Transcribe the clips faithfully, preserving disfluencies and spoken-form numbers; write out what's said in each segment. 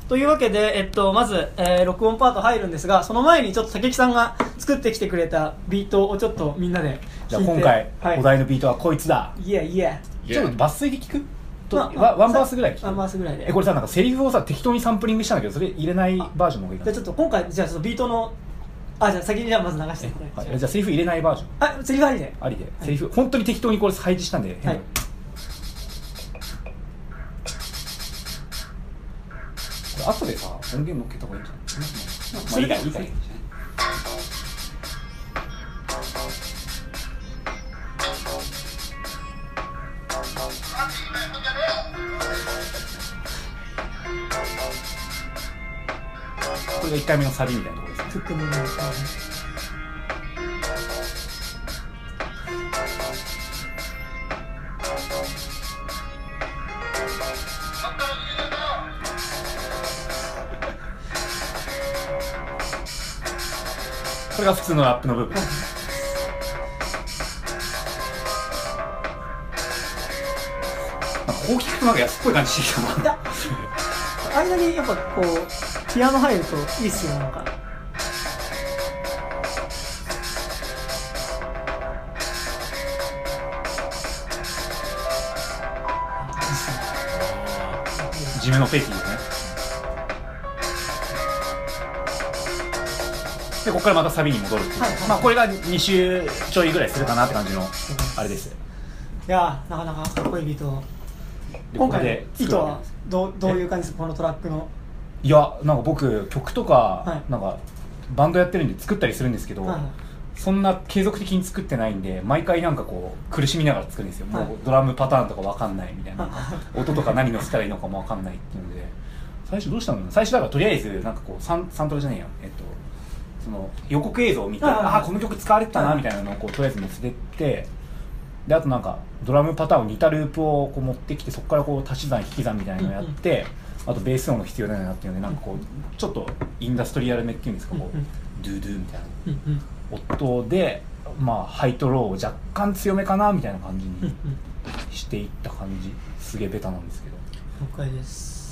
というわけで、えっと、まず、えー、録音パート入るんですが、その前にちょっと竹木さんが作ってきてくれたビートをちょっとみんなでじゃあ今回、はい、お題のビートはこいつだ。 いやいやちょっと抜粋で聞くと、 まあ、 ワンバースぐらい聞く。 ワンバースぐらいで。 え、これさ、なんかセリフをさ、適当にサンプリングしたんだけど、それ入れないバージョンの方がいいかな。 じゃあちょっと今回、じゃあそのビートの、あ、じゃあ先にじゃあまず流してくれ。 はい、じゃあセリフ入れないバージョン。 あ、セリフありで。 ありで。セリフ、本当に適当にこれ配置したんで。はい。後でさ、音源乗っけた方がいいんじゃない？まあ、それがいいかいいんじゃない？これがいっかいめのサビみたいなところですね。 フックのね。 これが普通のラップの部分。こう聞くとなんか安っぽい感じしてきたな。いや、 間にやっぱこうピアノ入るといいっすよ、なんか。 地味のペイティですね。でここからまたサビに戻るっていう、はいはい、まあこれがに周ちょいぐらいするかなって感じのあれです。 いやー、なかなかかっこいいビート。今回の意図はどう、どういう感じですか、このトラックの。 いや、なんか僕曲とか、はい、なんかバンドやってるんで作ったりするんですけど、はい、そんな継続的に作ってないんで、毎回なんかこう苦しみながら作るんですよ、はい、もうドラムパターンとか分かんないみたいな、音とか何乗せたらいいのかも分かんないっていうので、最初どうしたの？最初だからとりあえずなんかこうサン、サントラじゃねえや、えっとその予告映像を見て、ああこの曲使われてたなみたいなのをこうとりあえず載せてって、であとなんかドラムパターンを似たループをこう持ってきて、そこからこう足し算引き算みたいなのをやって、あとベース音が必要だよなっていうので、なんかこうちょっとインダストリアルめっていうんですか、こうドゥドゥみたいな音で、まあハイとローを若干強めかなみたいな感じにしていった感じ。すげえベタなんですけど、 了解です。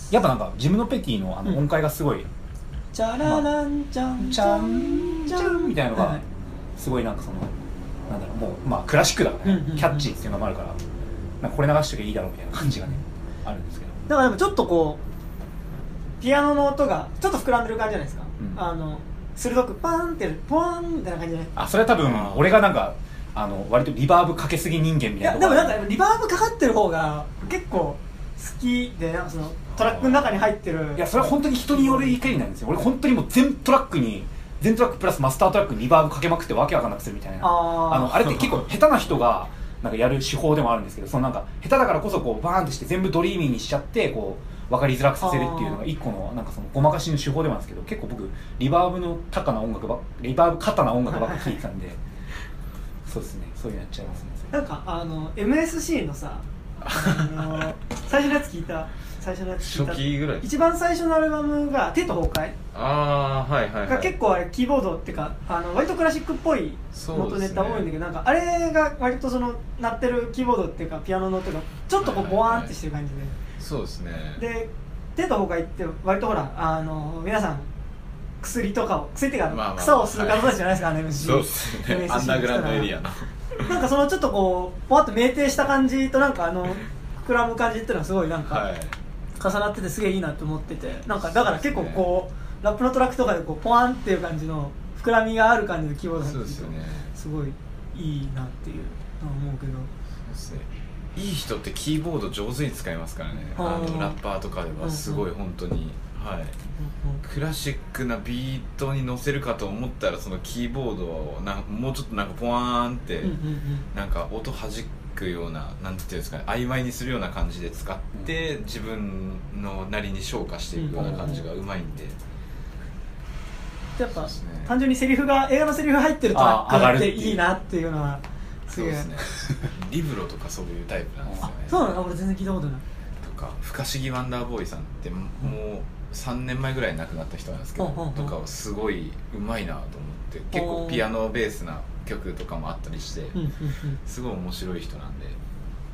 やっぱなんかジムノペティのあの音階がすごい、 チャラランチャンチャンチャンみたいなのがすごいなんかそのなんだろう、もうまあクラシックだからね、キャッチーっていうのもあるから、なんかこれ流しときゃいいだろうみたいな感じがねあるんですけど、 だからでもちょっとこうピアノの音がちょっと膨らんでる感じじゃないですか、うん、あの鋭くパーンってポワンみたいな感じじゃない。 あ、それは多分俺がなんかあの割とリバーブかけすぎ人間みたいな。いやでもなんかリバーブかかってる方が結構好きで、なんかそのトラックの中に入ってる。 いやそれは本当に人による意見なんですよ。俺本当にもう全トラックに全トラックプラスマスタートラックにリバーブかけまくってわけわかんなくするみたいな。ああのあれって結構下手な人がなんかやる手法でもあるんですけど、そのなんか下手だからこそこうバーンってして全部ドリーミーにしちゃってこう分かりづらくさせるっていうのが一個のなんかそのごまかしの手法でもあるんですけど、結構僕リバーブの高な音楽ばリバーブ肩な音楽ばっかり聴いてたんでそうですね、そういうのやっちゃいますね。 なんかあの エムエスシー のさあの最初のやつ聞いた最初のやつ聞いた初期ぐらい、 一番最初のアルバムがテト崩壊、 ああはいはい、はい、 が結構あれキーボードっていうかあの割とクラシックっぽい元ネタ多いんだけど、ね、なんかあれが割とその鳴ってるキーボードっていうかピアノの音がちょっとこうボワーンってしてる感じで、はいはいはい、 そうですね。 でテト崩壊って割とほらあの皆さん薬とかを薬っていうか、まあまあ、草を吸う方たちじゃないですか、はい、あの エムシーそうですね、アンダーグラウンドエリアのなんかそのちょっとこうポワッと酩酊した感じとなんかあの膨らむ感じっていうのはすごいなんか、はい、重なっててすげえいいなと思ってて、なんかだから結構こうラップのトラックとかでこうポワンっていう感じの膨らみがある感じのキーボードが入ってて、すごいいいなっていうのは思うけど、 そうですね、いい人ってキーボード上手に使いますからね。あのラッパーとかではすごい本当に、はい、クラシックなビートに乗せるかと思ったらそのキーボードをなもうちょっとなんかポワーンってなんか音弾くような、なんていうんですかね、曖昧にするような感じで使って自分のなりに昇華していくような感じがうまいんで、 やっぱ単純にセリフが映画のセリフ入ってるトラックっていいなっていうのはすげえ。 そうですねリブロとかそういうタイプなんですよね。 そうなの？俺全然聞いたことない。 とか不可思議ワンダーボーイさんってもうさんねんまえぐらいに亡くなった人なんですけど、とかはすごいうまいなと思って、結構ピアノベースな曲とかもあったりして、すごい面白い人なんで。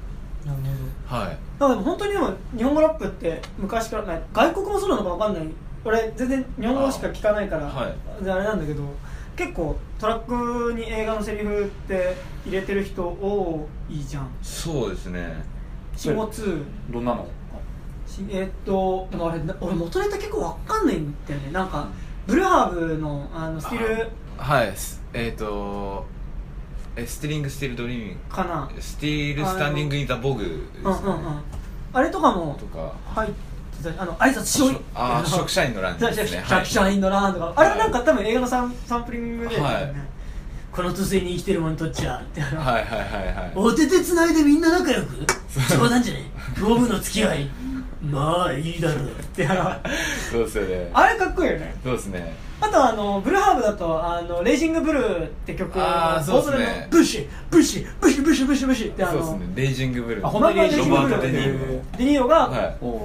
なるほど。はい。 だからでも本当にでも日本語ラップって昔からない、外国もそうなのか分かんない、俺全然日本語しか聞かないから あ,、はい、あれなんだけど、結構トラックに映画のセリフって入れてる人多いじゃん。 そうですね。 シンゴツーどんなの？ えー、っとでもあれ俺元ネタ結構わかんないんだよね。なんかブルーハーブのあのスティル、 はい、えー、っとえスティリングスティルドリーミングかな、 スティールスタンディングインザボグですね。 うんうんうん、あれとかもとか入ってた、あの挨拶しよう、 ああ食社員の欄ですね。 食社員の欄とか、あれなんか多分映画のサンサンプリングで、ね、はい、この都政に生きてる者にとっちゃってはいはいはいはい、 お手手つないでみんな仲良く冗談じゃねえ五分の付き合いまあいいだろうってそうですよね。 あれかっこいいよね。 そうですね。 あとあのブルーハーブだとあのレイジングブルーって曲、 ああそうですね。 ブッシュブッシュブッシュブッシュブッシュブッシュってあの、 そうですね。レイジングブルー、 あ本当にレイジングブルーデニーロデニーロが、 はい、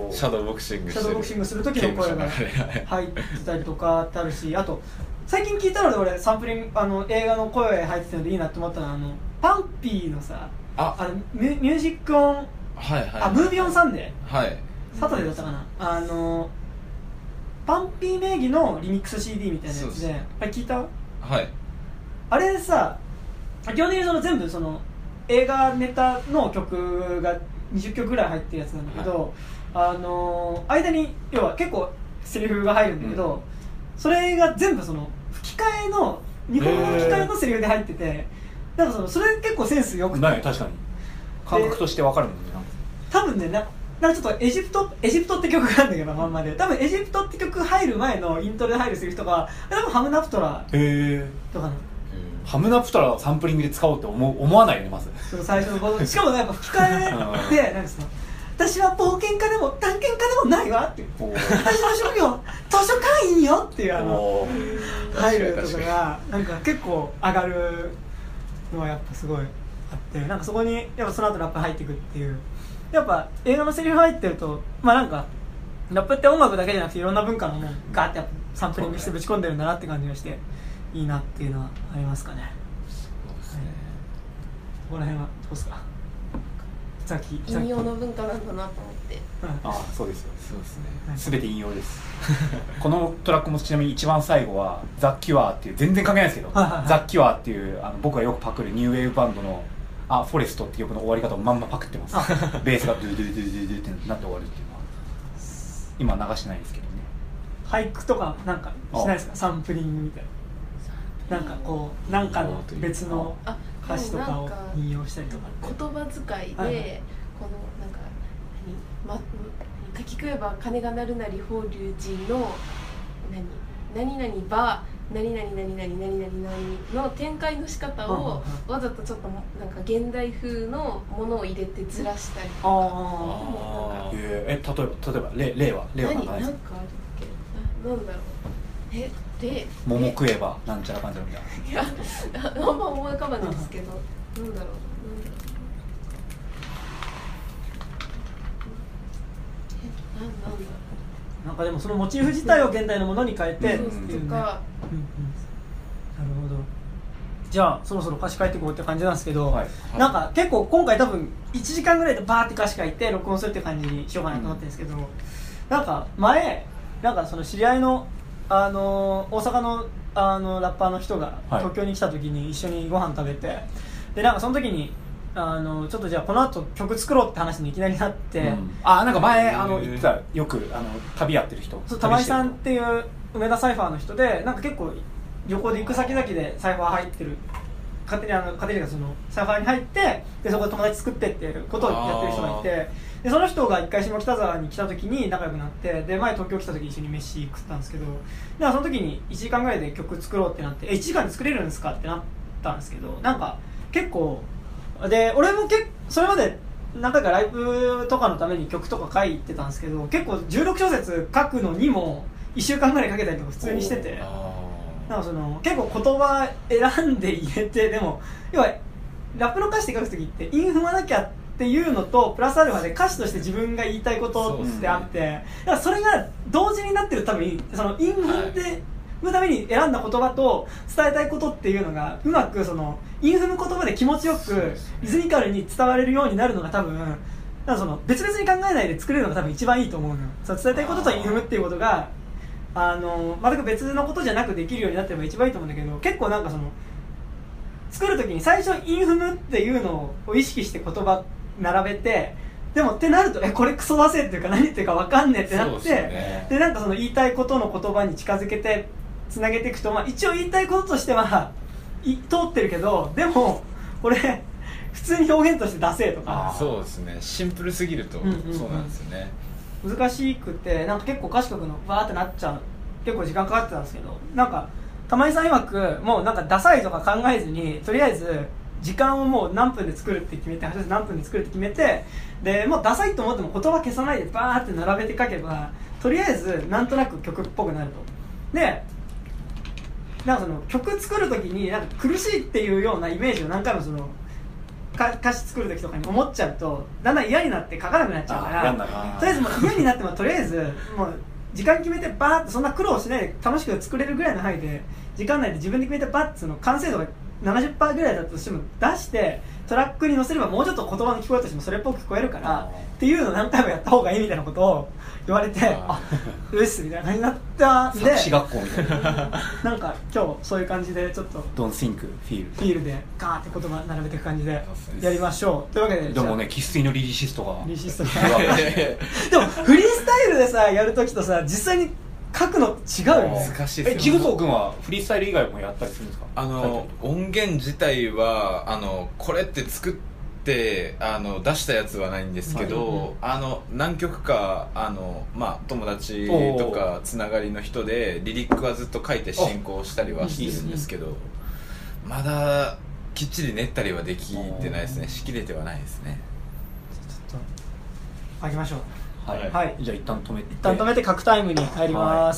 シャドーボクシングシャドーボクシングする時の声が入ってたりとかってあるし、あと最近聞いたので俺サンプリングあの映画の声入ってたのでいいなと思ったのはあのパンピーのさああのミュージックオン、 はいはい、 あムービーオンサンデー、 はい、 サタデーだったかな、あのパンピー名義のリミックス シーディー みたいなやつで、あれ聞いた？ はい。 あれさ、基本的にその全部その映画ネタの曲がにじゅっきょくぐらい入ってるやつなんだけど、はい、あの間に要は結構セリフが入るんだけど、うん、それが全部その吹き替えの日本語の吹き替えのセリフで入ってて、なんかそのそれ結構センスよくて、 ない確かに感覚として分かるもんね。 多分ねななんかちょっとエジプトエジプトって曲があるんだけどまんまで、多分エジプトって曲入る前のイントロで入るセリフとか多分ハムナプトラとかのハムナプトラをサンプリングで使おうって思う思わないよねまず。 最初のしかもやっぱ吹き替えでなんですよ。私は冒険家でも探検家でもないわって私の職業図書館員よっていうあの入るとかがなんか結構上がるのはやっぱすごいあって、なんかそこにやっぱその後ラップ入っていくっていう、やっぱ映画のセリフ入ってるとまあなんかラップって音楽だけじゃなくていろんな文化のもんガーってサンプリングしてぶち込んでるんだなって感じがしていいなっていうのはありますかね。 そうですね、はい、 ここら辺はどうですか？さっき引用の文化なんだなと思って、 うん、ああそうですよ。 そうですね。 すべて引用です。このトラックもちなみに一番最後はザ・キュアーっていう全然関係ないですけど、はいはいはい、ザ・キュアーっていうあの僕がよくパクるニューウェーブバンドのあフォレストっていう曲の終わり方をまんまパクってます。ベースがドゥドゥドゥドゥドゥってなって終わるっていうのは今流してないんですけどね。 俳句とかなんかしないですか？サンプリングみたいな、なんかこうなんかの別の歌詞とかを引用したりとか言葉遣いで、はいはい、このなんか何、ま、書き食えば金が鳴るなり法隆寺の何何々ば何々何々何々何の展開の仕方をわざとちょっとなんか現代風のものを入れてずらしたりとか、 あえー、例えば例えば例例は例は何かあるっけ？ なんだろうえで桃食えばなんちゃらかんちゃらみたいな。 いやあんま思い浮かばないんですけどなんだろうなんだろうえなんなんだろうなんかでもそのモチーフ自体を現代のものに変えてっていうね、 とか、うんうん、なるほど。じゃあそろそろ歌詞書いていこうって感じなんですけど、はいはい、なんか結構今回多分いちじかんぐらいでバーって歌詞書いて録音するって感じにしようかなと思ってるんですけど、うん、なんか前なんかその知り合いのあの大阪のあのラッパーの人が東京に来た時に一緒にご飯食べて、はい、でなんかその時にあのちょっとじゃあこの後曲作ろうって話にいきなりなって、うん、 あなんか前あの言ってたよくあの旅やってる人、 そう玉井さんっていう梅田サイファーの人でなんか結構旅行で行く先々でサイファー入ってる勝手にあの勝手にそのサイファーに入ってでそこで友達作ってっていうことをやってる人がいて、でその人が一回下北沢に来た時に仲良くなって、で前東京来た時一緒に飯食ったんですけど、でその時にいちじかんぐらいで曲作ろうってなって、えいちじかんで作れるんですかってなったんですけど、なんか結構で俺もけそれまで何回かライブとかのために曲とか書いてたんですけど、結構じゅうろくしょせつ書くのにもいっしゅうかんぐらいかけたりとか普通にしてて、なんかその結構言葉選んで入れて、でも要はラップの歌詞で書くときって韻踏まなきゃっていうのとプラスアルファで歌詞として自分が言いたいことってあって、だからそれが同時になってるためにその韻踏んでむために選んだ言葉と伝えたいことっていうのがうまくその韻踏む言葉で気持ちよくリズミカルに伝われるようになるのが多分だからその別々に考えないで作れるのが多分一番いいと思うのよ。その伝えたいことと韻踏むっていうことがあの全く別のことじゃなくできるようになってれば一番いいと思うんだけど、結構なんかその作る時に最初韻踏むっていうのを意識して言葉並べて、でもってなるとえこれクソだせっていうか何言ってるか分かんねえってなって で,、ね、でなんかその言いたいことの言葉に近づけてつなげていくと、まあ、一応言いたいこととしてはい通ってるけど、でもこれ普通に表現として出せとか、 そうですね、シンプルすぎると、うんうんうん、そうなんですよね。 難しくてなんか結構歌詞書くのわーってなっちゃう、結構時間かかってたんですけど、なんか玉井さん曰くもうなんかダサいとか考えずにとりあえず時間をもう何分で作るって決めて何分で作るって決めて、でもうダサいと思っても言葉消さないでバーって並べて書けばとりあえずなんとなく曲っぽくなると。でなんかその曲作る時になんか苦しいっていうようなイメージを何回もその歌詞作る時とかに思っちゃうとだんだん嫌になって書かなくなっちゃうから、とりあえずもう嫌になってもとりあえずもう時間決めてバーってそんな苦労しないで楽しく作れるぐらいの範囲で時間内で自分で決めてバーってその完成度が ななじゅっパーセント ぐらいだとしても出してトラックに載せればもうちょっと言葉の聞こえとしてもそれっぽく聞こえるからっていうのを何回もやった方がいいみたいなことを言われて、あうっすみたいな感じになったんで、 作詞学校みたいななんか今日そういう感じでちょっと Don't think, feel フィールでガーって言葉並べていく感じでやりましょうというわけで、 でもね生粋のリリシストがリリシストがでもフリースタイルでさやるときとさ実際に書くの違うよね。 難しいですよね。 えジグソー君はフリースタイル以外もやったりするんですか？ あの音源自体はあのこれって作ってあの出したやつはないんですけど、はい、あの何曲かあの、まあ、友達とかつながりの人でリリックはずっと書いて進行したりはしてるんですけど、まだきっちり練ったりはできてないですね。しきれてはないですね。 ちょっと書きましょう。 はい、はい、じゃあ一旦止めて一旦止めて書くタイムに入ります。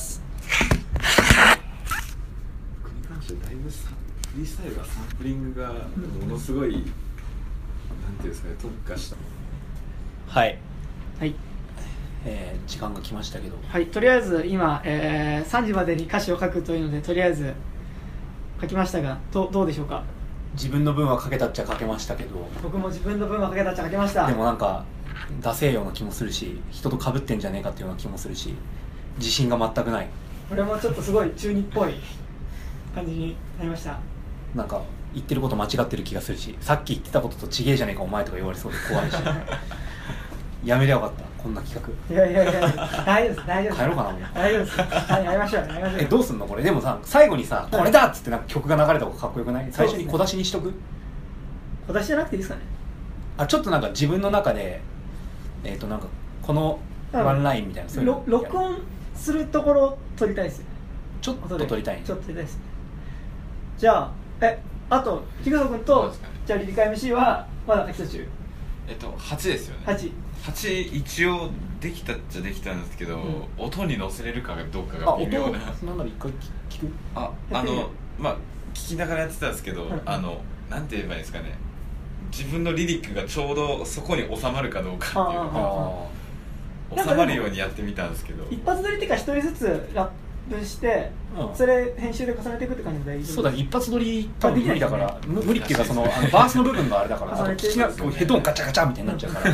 僕に関してはだいぶフリースタイルがサンプリングがものすごい、うん、なんていうんですかね、特化した。 はいはい、 えー、時間が来ましたけど、 はい、とりあえず今、えー、さんじまでに歌詞を書くというのでとりあえず書きましたが ど, どうでしょうか。 自分の分は書けたっちゃ書けましたけど、 僕も自分の分は書けたっちゃ書けました。 でもなんかダセえような気もするし人と被ってんじゃねえかっていうような気もするし自信が全くない。 俺もちょっとすごい中二っぽい感じになりました。 なんか言ってること間違ってる気がするし、さっき言ってたこととちげえじゃねえかお前とか言われそうで怖いしやめりゃよかったこんな企画。 いやいやいや大丈夫です大丈夫です。 帰ろうかなもう。 大丈夫です。はいやりましょうやりましょう。 えどうすんのこれ。でもさ最後にさこれだっつってなんか曲が流れた方がかっこよくない？最初に小出しにしとく。 小出しじゃなくていいですかね。あちょっとなんか自分の中でえっ、ー、となんかこのワンラインみたいなそういうの録音するところを撮りたいですよね。 ちょっと撮りたい、ね、 ちょっと撮りたいですね。じゃあえあと木久君と、ね、じゃあリリカ エムシー はまだ書き途中。 えっとはちですよね。 はちはち一応できたっちゃできたんですけど、うん、音に乗せれるかどうかが微妙な。 あ音なんだろ一回聞く。 ああのまあ聞きながらやってたんですけど、うん、あのなんて言えばいいですかね、自分のリリックがちょうどそこに収まるかどうかっていうか収まるようにやってみたんですけど、 一発撮りっていうか一人ずつラップして、うん、それ編集で重ねていくって感じでいい。 そうだね、一発撮り多分無理だから、ね、無理っていうかそのあのバースの部分があれだから重ねて聞きヘッドホンガチャガチャみたいになっちゃうから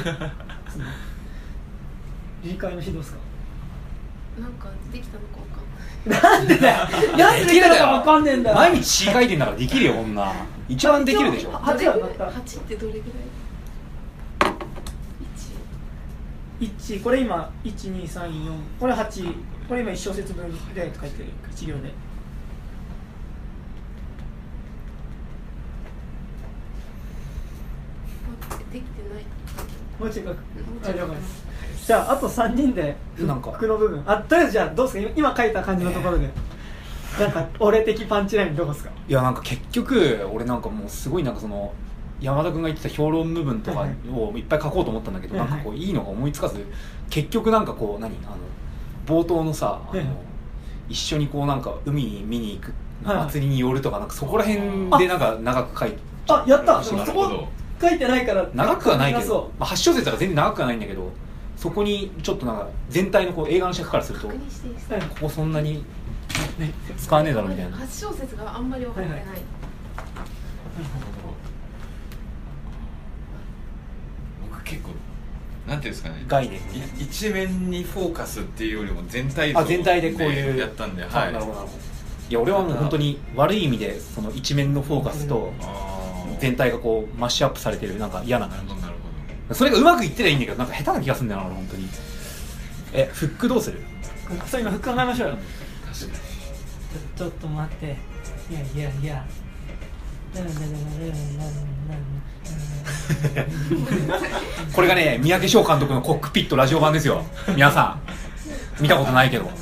リリカ エムシー どうですか。 なんかできたのか分かんない。 なんでだよなんでできたのか分かんねえんだよ。 毎日詩書いてんだからできるよこんな。一番できるでしょ。 はちはだった。 はちってどれぐらい？ いちこれ今いちにさんよんこれはちこれ今いち小節分で書いてるいち行で。 できてない。 もうちょい書く。あ了解です。じゃああとさんにんでなんか服の部分あとりあえずじゃあどうですか今書いた感じのところで、えー、なんか俺的パンチラインどこですか。 いやなんか結局俺なんかもうすごいなんかその山田君が言ってた評論部分とかをいっぱい書こうと思ったんだけど、はいはい、なんかこういいのが思いつかず結局なんかこう何あの冒頭のさあの、はいはい、一緒にこうなんか海に見に行く祭りに寄るとかなんかそこら辺でなんか長く書いてあやったそこ書いてないから長くはないけど、まあ、はち小節だから全然長くはないんだけどそこにちょっとなんか全体のこう映画の尺からするとここそんなに使わねえだろみたいな。 はち小節があんまり分かってない、はいはい、 僕結構なんていうんですかね、 概念一面にフォーカスっていうよりも全体像あ全体でこういうやったんで、はい、 なるほどなるほど。いや俺はもう本当に悪い意味でその一面のフォーカスと全体がこうマッシュアップされてるなんか嫌な感じ。なるほど。それがうまくいってりゃいいんだけどなんか下手な気がするんだよな俺本当に。えフックどうする？ そう今フック考えましょうよ。 確かにちょっと待って、いやいやいやこれがね三宅翔監督のコックピットラジオ版ですよ。皆さん見たことないけど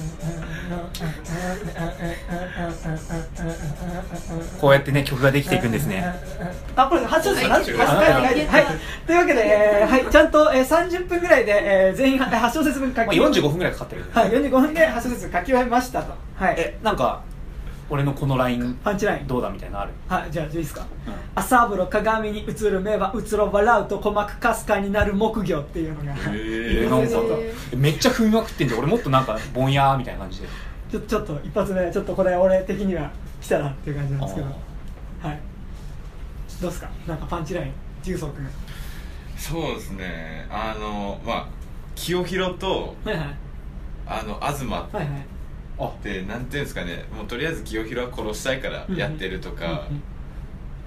こうやってね曲ができていくんですね。 あこれはち小節かな、はいはい、というわけで、えーはい、ちゃんと、えー、さんじゅっぷんぐらいで、えー、全員はち小節分書き、まあ、 よんじゅうごふんぐらいかかってる、 はい、よんじゅうごふんではち小節書き終えましたと、はい、 えなんか俺のこのラインパンチラインどうだみたいなのある？ はい、じゃあいいですか、うん、朝風呂鏡に映る目はうつろ笑うと鼓膜かすかになる木魚っていうのが、 えー、なんかめっちゃ踏みまくってんじゃん。俺もっとなんかぼんやーみたいな感じでちょ, ちょっと一発目ちょっとこれ俺的には来たなっていう感じなんですけど、はい、どうですかなんかパンチラインジグソー君。 そうですね、あのまあ清弘と、はいはい、あの東って、はいはい、なんていうんですかね、もうとりあえず清弘は殺したいからやってるとか、うんうん、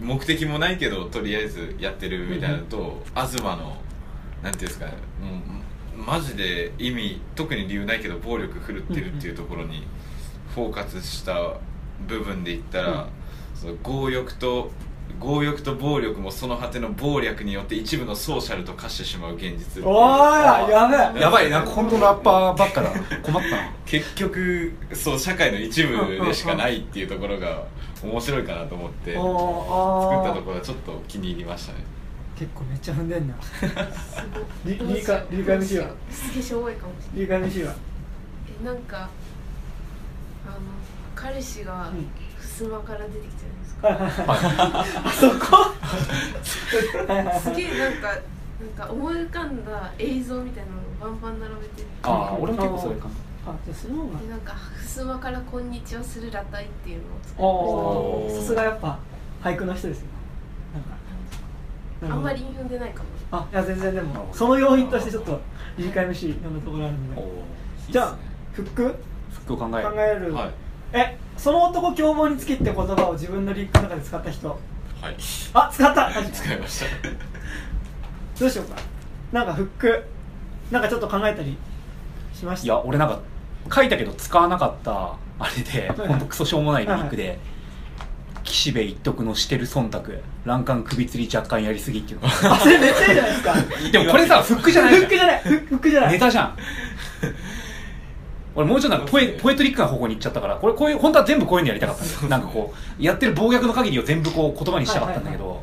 目的もないけどとりあえずやってるみたいなのと、うんうん、東のなんていうんですかね、もうマジで意味特に理由ないけど暴力振るってるっていうところにフォーカスした部分で言ったら、うん、その強欲と強欲と暴力もその果ての暴力によって一部のソーシャルと化してしまう現実。 おーやべえやばいなんか本当のラッパーばっかだ困ったな結局そう社会の一部でしかないっていうところが面白いかなと思って作ったところはちょっと気に入りましたね。 結構めっちゃ踏んでんなリリーカリーカ エムシー はすげえしょぼいかもしれない。 リーカ エムシー はえなんかあの彼氏が襖から出てきてるんですか、うん、 あそこすげえなんかなんか思い浮かんだ映像みたいなのをバンバン並べてる。 ああ俺も結構それかも。 あじゃあその方がなんか襖からこんにちはする裸体っていうのを作りました。 さすがやっぱ俳句の人ですよ。 なんかあんまり踏んでないかも。 あいや全然でもその要因としてちょっとリーカ エムシー 読むところあるので、じゃあフックフックを考える考える、はい、えその男凶暴につきって言葉を自分のリークの中で使った人。はい。あ使った使いましたどうしようか。なんかフックなんかちょっと考えたりしました。 いや俺なんか書いたけど使わなかったあれでほんとクソしょうもないリークで、はいはい、岸辺一徳のしてる忖度欄干首吊り若干やりすぎっていうのあそれめっちゃいいじゃないですかでもこれさフックじゃないフックじゃないフックじゃないネタじゃん俺もうちょっとなんかポエ、ポエトリックな方向に行っちゃったからこれこういう本当は全部こういうのやりたかったんですよなんかこうやってる暴虐の限りを全部こう言葉にしたかったんだけど、はいはいはい、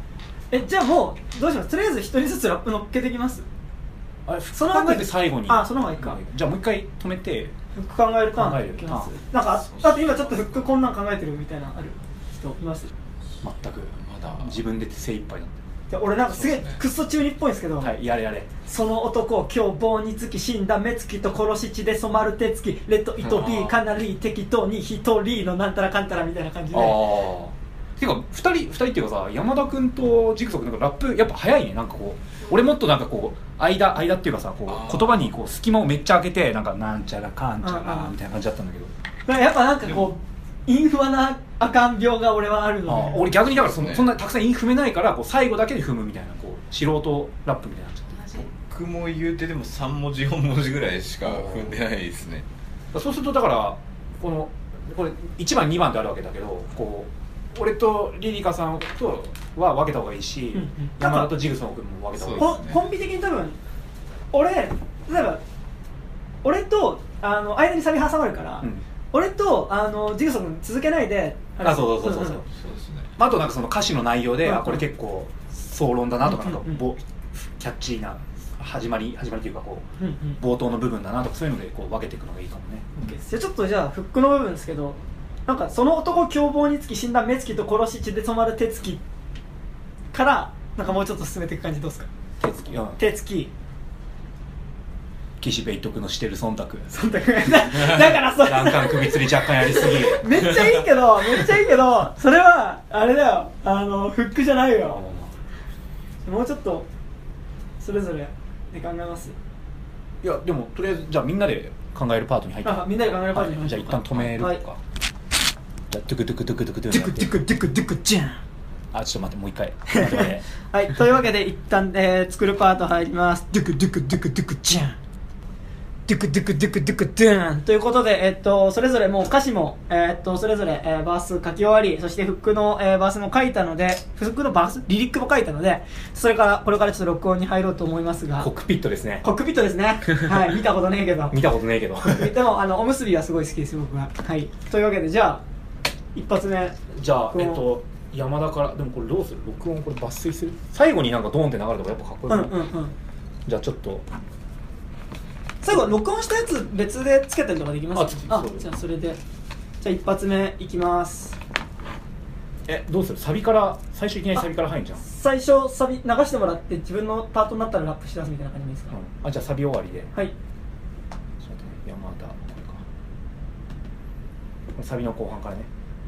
えじゃあもうどうしますとりあえず一人ずつラップ乗っけてきます。 あれその考えて最後にあその方がいいか。 じゃあもう一回止めてフック考えるターンでいきます。なんかあと今ちょっとフックこんなん考えてるみたいなある人います？ 全くまだ自分で精一杯だった。 俺なんかすげえクソ中二っぽいんですけど、 はいやれやれ。 その男凶暴につき死んだ目つきと殺し血で染まる手つきレッドイトビーかなり適当に一人のなんたらかんたらみたいな感じで。ああていうかふたりふたりっていうかさ山田君とジグソー君なんかラップやっぱ早いね。なんかこう俺もっとなんかこう間間っていうかさこう言葉にこう隙間をめっちゃ開けてなんかなんちゃらかんちゃらみたいな感じだったんだけどやっぱなんかこうインフワなあかん病が俺はあるので、 あ俺逆にだからそんそんなたくさんイン踏めないからこう最後だけで踏むみたいなこう素人ラップみたいになっちゃって僕も言うてでもさん文字よん文字ぐらいしか踏んでないですね。 そうするとだからこのこれいちばんにばんってあるわけだけどこう俺とリリカさんとは分けた方がいいし、うんうん、山田とジグソン君も分けた方がいい、 ね、コンビ的に多分俺例えば俺とあの間にサビ挟まるから、うん、俺とあのジグソン君続けないであそうそうそうそうそうですね。あとなんかその歌詞の内容で、うん、あこれ結構総論だなとか、うんうん、なんかキャッチーな始まり始まりというかこう、うんうん、冒頭の部分だなとかそういうのでこう分けていくのがいいかもね。 じゃあちょっとじゃあフックの部分ですけどなんかその男凶暴につき死んだ目つきと殺し血で染まる手つきからなんかもうちょっと進めていく感じどうですか。 手つき、うん、 手つき岸辺一徳のしてる忖度忖度だ, だからそれランカン首吊り若干やりすぎめっちゃいいけどめっちゃいいけどそれはあれだよ、あのフックじゃないよ。もうちょっとそれぞれで考えます。 いやでもとりあえずじゃあみんなで考えるパートに入って、 あみんなで考えるパートに入って、 じゃあ一旦止めるか、はい、じゃあドゥクドゥクドゥクドゥクドゥクドゥクドゥクドゥクじゃん。 あ、ちょっと待ってもう一回待って待ってはいというわけで一旦、えー、作るパート入ります。ドゥクドゥクドゥクドゥクじゃんドゥクドゥクドゥクドゥクドゥンということで、えっと、それぞれもう歌詞も、えっと、それぞれ、えー、バース書き終わり、そしてフックの、えー、バースも書いたので、フックのバースリリックも書いたので、それからこれからちょっと録音に入ろうと思いますが、 コックピットですね。 コックピットですね。はい、見たことねえけど見たことねえけどでもあのおむすびはすごい好きです僕は。はい、というわけでじゃあ一発目じゃあえっと山田から、でもこれどうする、録音これ抜粋する、最後になんかドーンって流れた方がやっぱかっこいい、 うんうんうん、 じゃあちょっと最後録音したやつ別でつけたりとかできます？あ、 あ、 じゃあそれでじゃあ一発目いきます。 え、どうする、サビから最初いきなりサビから入るじゃん。 最初サビ流してもらって自分のパートになったらラップし出すみたいな感じですか？ うん、あ、じゃあサビ終わりで、 はい、 ちょっと待ってね、山田これか、サビの後半からね。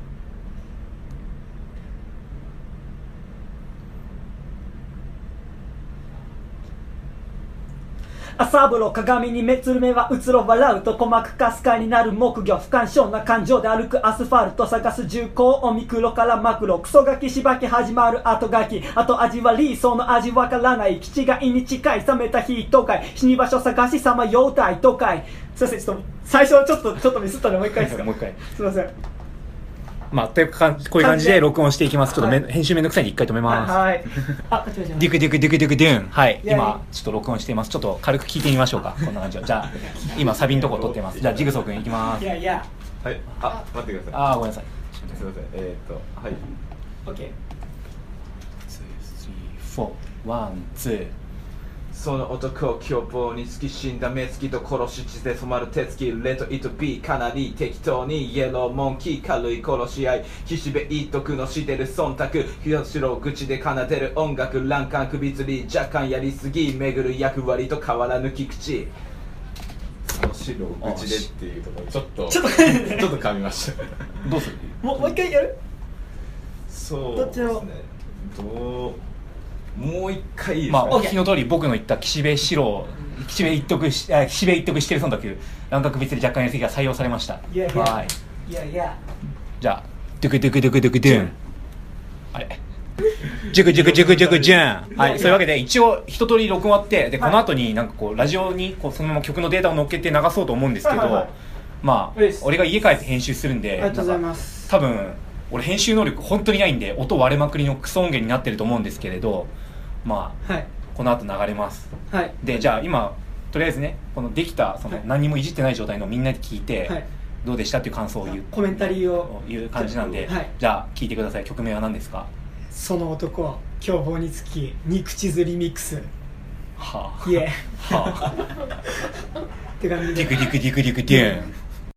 朝風呂鏡にめつる目はうつろ笑うと鼓膜かすかになる木魚不干渉な感情で歩くアスファルト探す重工をミクロからマクロクソガキしばき始まる後書きあと味はリーソーの味わからない気違いに近い冷めた日都会死に場所探しさまようたい都会。すいません、ちょっと最初ちょっとちょっとミスったのでもう一回ですか？ もう一回すいません。 まあ、というかこういう感じで録音していきます。ちょっとめ、はい、編集めんどくさいんで一回止めます。 はい。あ、違う違う。 デュクデュクデュクデュクデュン。はい。 いやいや今ちょっと録音しています。ちょっと軽く聞いてみましょうか。こんな感じを。じゃあ今サビのとこ撮ってます。じゃあジグソー君いきます。 いやいや。 はい。あ、待ってください。 あーごめんなさい。 すみません。えー、っとはい。 オッケー。 ツー、スリー、フォー、ワン、ツー。 その男を凶暴に突き死んだ目つきと殺し血で染まる手つきレッドイットビーかなり適当にイエローモンキー軽い殺し合い岸辺一徳のしてる忖度広白口で奏でる音楽欄干首吊り若干やりすぎ巡る役割と変わらぬ聞口その白口でっていうところちょっとちょっとちょっと噛みましたどうする？ もうもう一回やる？ そうどっちのですねどうもう一回いいですか？ まあ、お聞きの通り僕の言った岸辺四郎岸辺一徳し岸辺一徳してる忖度乱獲別に若干やりすぎが採用されました。 いやいやはいいやいやじゃあドゥクドゥクドゥクドゥクドゥンあれジュクジュクジュクジュクジュン。はい、そういうわけで一応一通り録音終わってでこの後になんかこうラジオにこうそのまま曲のデータを乗っけて流そうと思うんですけど、 はいはいはい、 まあ俺が家帰って編集するんでありがとうございます。 多分俺編集能力本当にないんで音割れまくりのクソ音源になってると思うんですけれど、まあ、はい、この後流れます、はい、でじゃあ今とりあえずねこのできたその何もいじってない状態のみんなで聞いて、はい、どうでしたっていう感想を言うコメンタリーをいう感じなんで、はい、じゃあ聞いてください。曲名は何ですか？ その男凶暴につき肉地図リミックス。 はあいえはあって感じでディクディクディクディクデュン。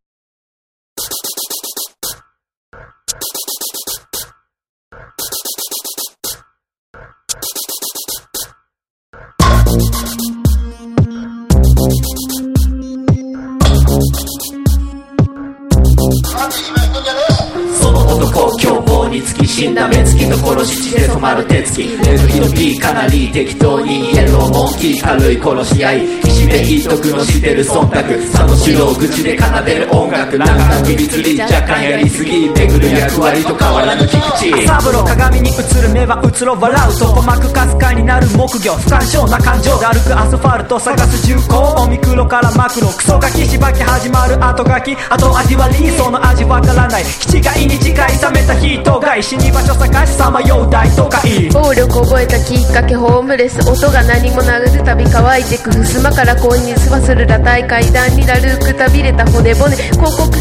凶暴につき死んだ目つきと殺し血で染まる手つきレッドヒロピーかなり適当にイエローモンキー軽い殺し合い岸辺一徳のしてる忖度佐野四郎口で奏でる音楽なんか首吊り若干やりすぎ巡る役割と変わらぬ聞口朝風呂鏡に映る目はうつろ笑うと鼓膜かすかになる木魚不干渉な感情で歩くアスファルト探す重工オミクロからマクロクソガキしばき始まる後書きあと味はリーソーの味わからない気違いに近い冷めた人が死に場所探しさまよう大都会暴力覚えたきっかけホームレス音が何もなるたび乾いてく襖から恋に吸わする裸体階段になるくたびれた骨骨広告写真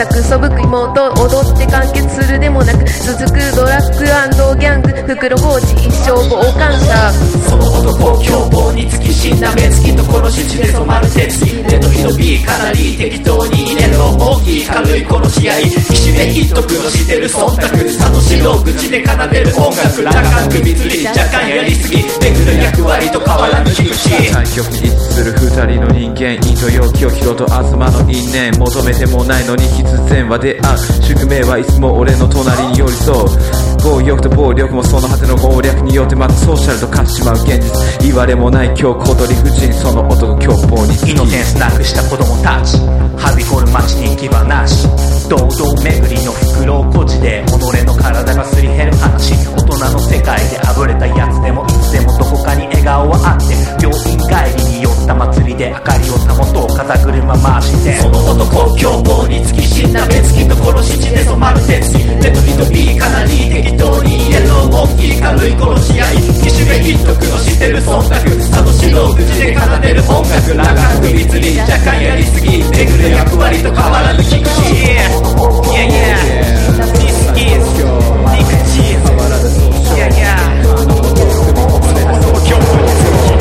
たくそぶく妹踊って完結するでもなく続くドラッグ&ギャング袋小路一生傍観者その男凶暴に尽き死んだ目つきと殺し血で染まる手つき手と火の火かなり適当に入れろ大きい軽い殺し合い岸辺一徳のしてる忖度楽しろ口で奏でる音楽羅漢首吊り若干やりすぎ巡る役割と変わらぬ気口対極に位置する二人の人間陰と陽気を清と東の因縁求めてもないのに必然は出会う宿命はいつも俺の隣に寄り添う暴力と暴力もその果ての謀略によってまたソーシャルと化しちまう現実言われもない強行と理不尽その男凶暴にイノセンスなくした子供たちはびこる街に行き場なし堂々巡りの袋小路で己の体がすり減る話大人の世界であぶれたやつでもいつでもどこかに笑顔はあって病院帰りに寄った祭りで明かりを保とう風車回してその男凶暴に尽き死んだ目つきと殺し血で染まる手つき手と火と火かなり適当にイエロー大きい軽い殺し合い岸辺一徳のしてる忖度楽しろ口で奏でる音楽羅漢首吊り若干やりすぎ巡る役割と変わらぬ気口 Yeah, yeah, this is Nick G Yeah, yeah 今日も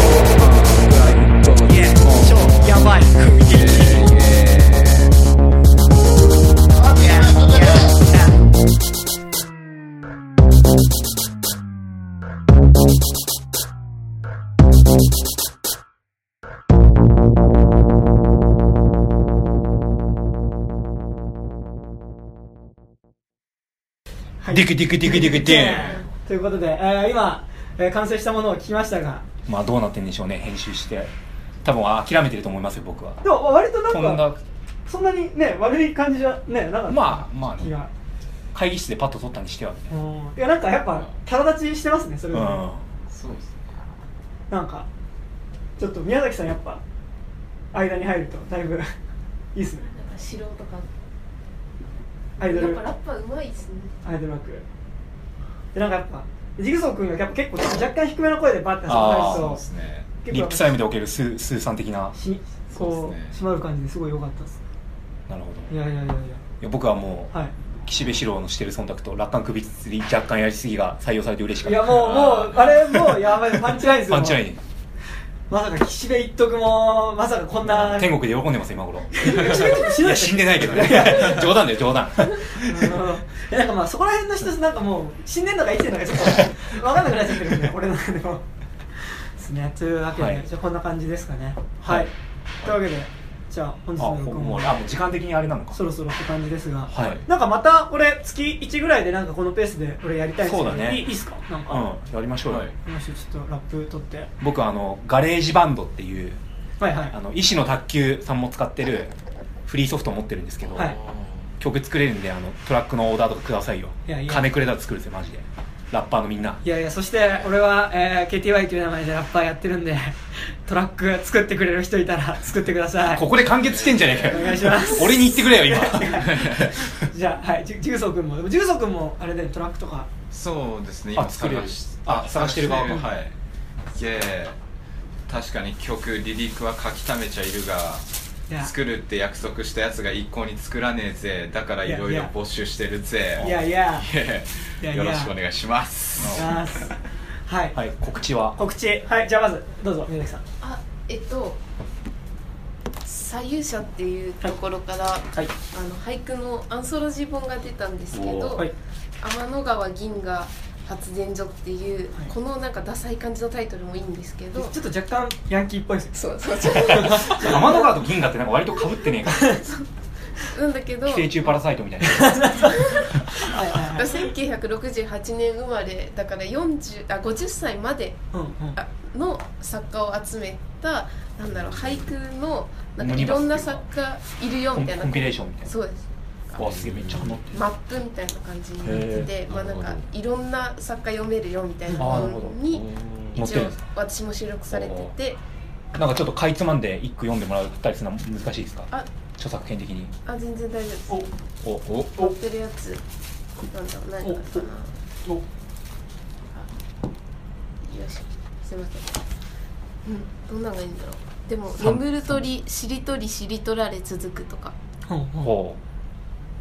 Yeah, 超やばい雰囲気ディクディクディクディクディということで、えー、今、えー、完成したものを聞きましたがまあどうなってんでしょうね編集して多分諦めてると思いますよ僕はでも割となんかんなそんなにね悪い感じじゃねなんかまあまあ、ね、会議室でパッと撮ったにしてはみたいな、 うん、いやなんかやっぱ体立ちしてますねそれは、ね、 うん、 そうですねなんかちょっと宮崎さんやっぱ間に入るとだいぶいいっすねなんか素人感アイドルやっぱラッパーうまいっすねアイドル枠でなんかやっぱジグソー君がやっぱ結構若干低めの声でバッて話すとそうですねリップサイムでおけるスースーさん的なしこう締まる感じですごい良かったですなるほどいやいやいやいやいや僕はもう、はい、岸辺四郎のしてる忖度と楽観首吊り若干やりすぎが採用されて嬉しかったいやもうもうあれもうやばいパンチラインですよパンチラインまさか岸辺一徳もまさかこんな天国で喜んでます今頃いや死んでないけどね冗談だよ冗談いやなんかまあそこら辺の人なんかもう死んでんのか生きてんのかちょっと分かんなくなっちゃってるんで俺の中でもですねというわけで、はい、じゃあこんな感じですかねはい、はい、というわけでじゃあ本日の録音もうあもう時間的にあれなのかそろそろって感じですが、 はい、 なんかまたこれ月いちぐらいでなんかこのペースでこれやりたいですけど、 そうだねいいっすかなんか、 うん、やりましょうよ、はい、 もしちょっとラップ取って僕あのガレージバンドっていう、 はいはい、 あの医師の卓球さんも使ってるフリーソフトを持ってるんですけど、はい、曲作れるんであのトラックのオーダーとかくださいよ。いやいや金くれたら作るんですよマジでラッパーのみんな。 いやいやそして俺は、えー、ケーティーワイ という名前でラッパーやってるんでトラック作ってくれる人いたら作ってください。 ここで完結してんじゃねえかよ。 お願いします俺に言ってくれよ今じゃあはいジグソー君もでもジグソー君もあれでトラックとかそうですね今探しあ探してる側はいいや確かに曲リリックは書き溜めちゃいるが作るって約束したやつが一向に作らねえぜだからいろいろ募集してるぜ。 いやいやよろしくお願いしますはい、 はい、告知は告知はいじゃあまずどうぞ宮崎さん。 あえっと左右者っていうところから、はい、あの俳句のアンソロジー本が出たんですけど、はい、天の川銀河発電所っていう、はい、このなんかダサい感じのタイトルもいいんですけどちょっと若干ヤンキーっぽいですよ。そうそう天の川と銀河ってなんか割と被ってねえかなんだけど寄生虫パラサイトみたいなせんきゅうひゃくろくじゅうはちねん生まれだからよんじゅうあごじゅっさいまでの作家を集めたなんだろう俳句のなんかいろんな作家いるよみたいなコンピレーションみたいな。 そうです。 わすげえめっちゃハマってるマップみたいな感じになってて、まあなんかいろんな作家読めるよみたいな本に一応私も収録されてて、 なんかちょっとかいつまんで一句読んでもらったりするのは難しいですか？あ著作権的に。 あ全然大丈夫です。 おお持ってるやつなんだろう何かな。およしすいません。うんどんなのがいいんだろう。でも眠る鳥しりとりしりとられ続くとか。 ほうほう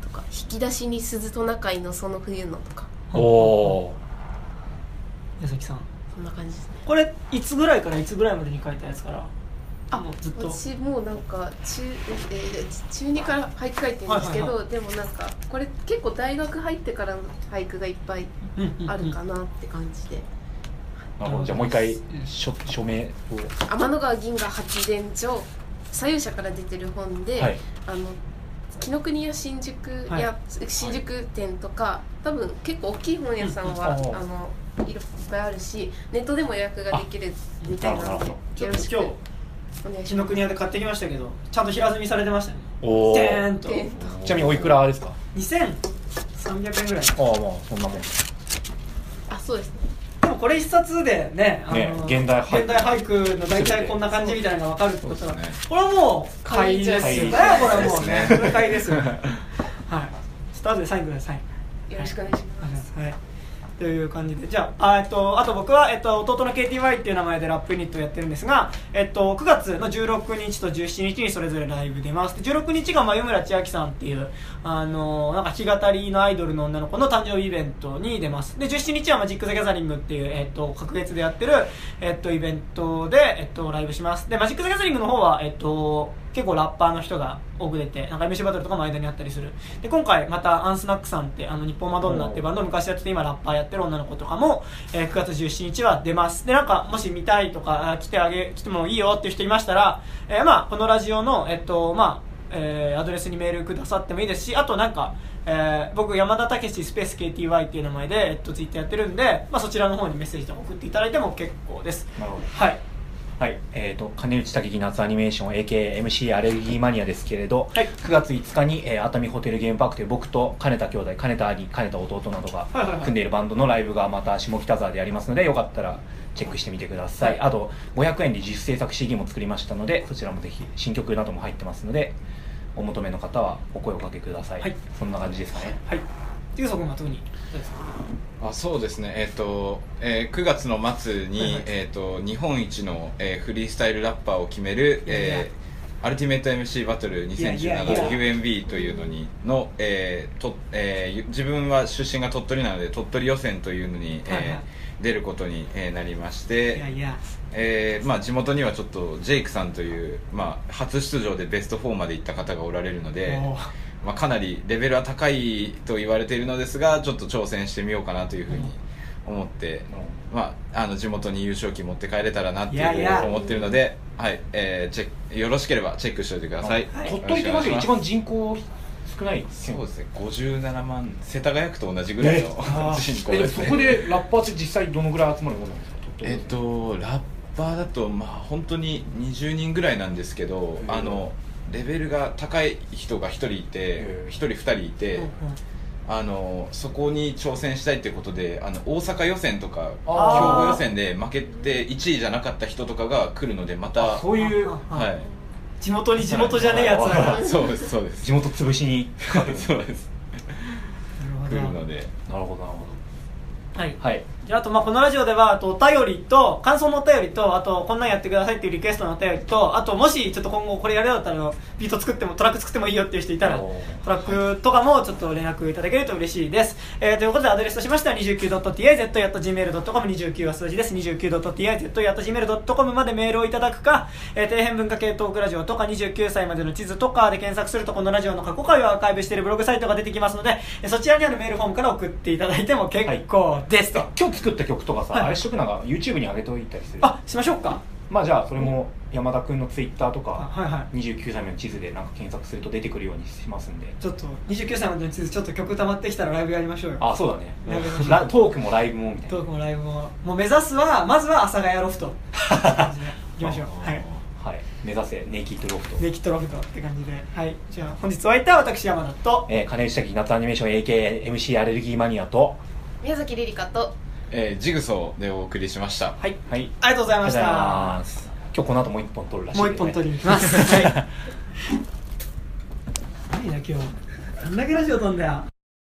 とか引き出しに鈴トナカイのその冬のとか。 おお矢崎さんそんな感じですね。 これいつぐらいからいつぐらいまでに書いたやつからあもうずっと私もうなんか中、えー、中にから俳句書いてるんですけど、はいはいはい、でもなんかこれ結構大学入ってからの俳句がいっぱいあるかなって感じで、 なるほど。じゃあもう一回署名を。 天の川銀河発電所左右社から出てる本で、はい、あの紀ノ国屋新宿や、はい、新宿店とか多分結構大きい本屋さんは、うん、あのいっぱいあるしネットでも予約ができるみたいなのでよろしくお願いします。 紀ノ国屋で買ってきましたけどちゃんと平積みされてましたね。 おーーんと。 ちなみにおいくらですか？ にせんさんびゃくえんぐらい。 ああまあそんなもん。 あそうですね。 でもこれ一冊でね、あのね現代俳句、 現代俳句の大体こんな感じみたいなのが分かるってことは、ね、これはもう買いですよね。これはもうねこれ買いですよね。はい。ちょっと後でサインください。 よろしくお願いします。 はい。という感じで、じゃあ、あ、えっと、あと僕は、えっと、弟の ケーティーワイ っていう名前でラップユニットをやってるんですが、えっと、くがつのじゅうろくにちとじゅうしちにちにそれぞれライブ出ます。でじゅうろくにちが眉村千秋さんっていう、あの、なんか弾き語りのアイドルの女の子の誕生日イベントに出ます。で、じゅうしちにちはマジック・ザ・ギャザリングっていう、えっと、隔月でやってる、えっと、イベントで、えっと、ライブします。で、マジック・ザ・ギャザリングの方は、えっと、結構ラッパーの人が多く出て、なんか エムシー バトルとかも間にあったりする。で、今回またアンスナックさんって、あの、日本マドンナっていうバンドを昔やってて、今ラッパーやってる女の子とかも、えー、くがつじゅうしちにちは出ます。で、なんか、もし見たいとか、来てあげ、来てもいいよっていう人いましたら、えー、まあ、このラジオの、えっと、まあ、えー、アドレスにメールくださってもいいですし、あとなんか、えー、僕、山田武史スペース ケーティーワイ っていう名前で、えっと、ツイッターやってるんで、まあ、そちらの方にメッセージとか送っていただいても結構です。 なるほど。 はい。 はい、えーと、金内武樹夏アニメーション エーケーエーエムシー アレルギーマニアですけれど、はい、くがついつかに、えー、熱海ホテルゲームパークという僕と金田兄弟、金田兄、金田弟などが組んでいるバンドのライブがまた下北沢でやりますので、よかったらチェックしてみてください。はい、あとごひゃくえんで自主制作 シーディー も作りましたので、そちらもぜひ新曲なども入ってますので、お求めの方はお声をかけください。はい、そんな感じですかね。 はい。ゆうそくんは特にどうですか？ あそうですね、えーとえー、くがつの末に、はいはい、えー、と日本一の、えー、フリースタイルラッパーを決める、えー、アルティメット エムシー バトルにせんじゅうなな キューエムビー というのにの、えーとえー、自分は出身が鳥取なので鳥取予選というのに、えーはいはい、出ることに、えー、なりまして、いやいや、えーまあ、地元にはちょっとジェイクさんという、まあ、初出場でベストフォーまで行った方がおられるので、まあ、かなりレベルは高いと言われているのですが、ちょっと挑戦してみようかなというふうに思って、うんまあ、あの地元に優勝旗持って帰れたらなっていうふうに思っているので、はい、えー、チェックよろしければチェックしておいてください。 はい、鳥取ってマジで一番人口少ないそうですね、ごじゅうななまん、世田谷区と同じぐらいの人口ですね。 そこでラッパーって実際どのぐらい集まるものなんですか？ えっとラッパーだとまあ本当ににじゅうにんぐらいなんですけど、あのレベルが高い人がひとりいてひとりふたりいて、うんうん、あのそこに挑戦したいっていうことで、あの大阪予選とか兵庫予選で負けていちいじゃなかった人とかが来るので、またそういう、 はい、 地元に地元じゃねえやつらそうですそうです地元潰しにそうです来るので、 なるほどなるほど。 はい、はい、じゃあ、あとまあこのラジオではあとお便りと感想のお便りと、あとこんなんやってくださいっていうリクエストのお便りと、あともしちょっと今後これやるようだったらビート作ってもトラック作ってもいいよっていう人いたらトラックとかもちょっと連絡いただけると嬉しいです。えー、ということでアドレスとしましては にじゅうきゅうドットティーアイゼット アット ジーメール ドットコム にじゅうきゅうは数字です。 にじゅうきゅうドットティーアイゼット アット ジーメール ドットコム までメールをいただくか、えー、底辺文化系トークラジオとかにじゅうきゅうさいまでの地図とかで検索するとこのラジオの過去回をアーカイブしているブログサイトが出てきますので、そちらにあるメールフォームから送っていただいても結構ですと、はい、 今日作った曲とかさ、はい、あれしとくなんか YouTube に上げておいたりする。 あ、しましょうか。 まあじゃあそれも山田君の Twitter とか、 はいはい、 にじゅうきゅうさいまでの地図でなんか検索すると出てくるようにしますんで、 ちょっとにじゅうきゅうさいまでの地図ちょっと曲溜まってきたらライブやりましょうよ。 あ、そうだねトークもライブもみたいな。 トークもライブももう目指すはまずは阿佐ヶ谷ロフトいきましょうはいはい、目指せネイキッドロフトネイキッドロフトって感じで、はい、じゃあ本日お会いいた私山田と、 えー、金内滝夏アニメーション エーケーエーエムシー アレルギーマニアと宮崎リリカと、 えー、ジグソーでお送りしました。 はい、はい、ありがとうございました。 今日この後もう一本撮るらしい、ね、 もう一本撮りに行きますはい何だ今日どんだけラジオ撮んだよ。